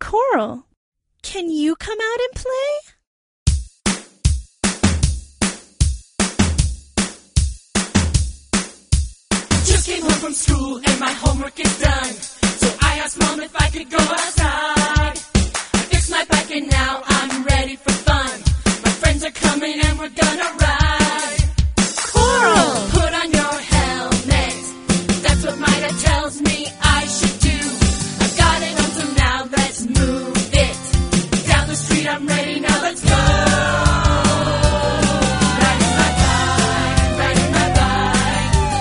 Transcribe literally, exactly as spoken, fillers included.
Coral, can you come out and play? Just came home from school and my homework is done. So I asked Mom if I could go outside. I fixed my bike and now I'm ready for fun. My friends are coming and we're gonna ride.